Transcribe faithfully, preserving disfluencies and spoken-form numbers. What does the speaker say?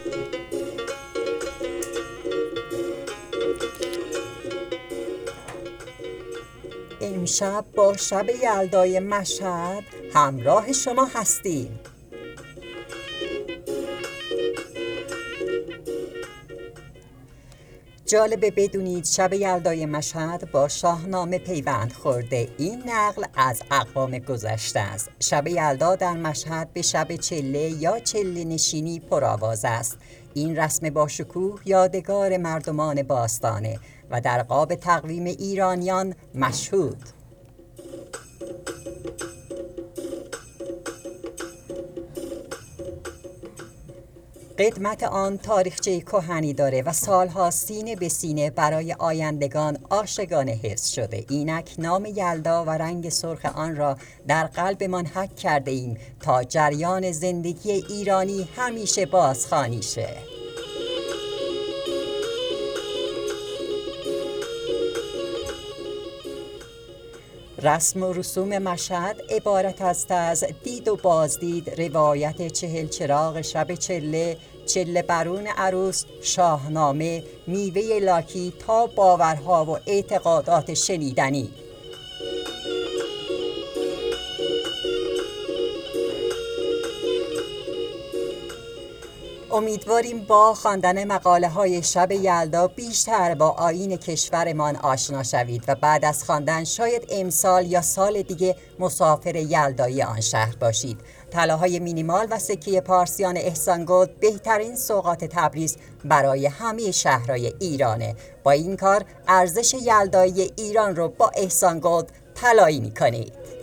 امشب با شب یلدای مشهد همراه شما هستیم. جالبه بدونید شب یلدای مشهد با شاهنامه پیوند خورده. این نقل از اقوام گذشته است. شب یلدا در مشهد به شب چله یا چله نشینی پرآواز است. این رسم باشکوه یادگار مردمان باستانه و در قاب تقویم ایرانیان مشهود. قدمت آن تاریخچه کهنی داره و سالها سینه به سینه برای آیندگان عاشقانه حفظ شده. اینک نام یلدا و رنگ سرخ آن را در قلبمان حک کرده ایم تا جریان زندگی ایرانی همیشه بازخوانی شه. رسم و رسوم مشهد عبارت است از دید و بازدید، روایت چهل چراغ شب چله، چله برون عروس، شاهنامه، میوه لاکی تا باورها و اعتقادات شنیدنی. امیدواریم با خواندن مقاله های شب یلدا بیشتر با آیین کشورمان آشنا شوید و بعد از خواندن شاید امسال یا سال دیگه مسافر یلدایی آن شهر باشید. طلاهای مینیمال و سکه پارسیان احسان گلد بهترین سوغات تبریز برای همه شهرهای ایرانه. با این کار ارزش یلدایی ایران رو با احسان گلد طلایی می‌کنید.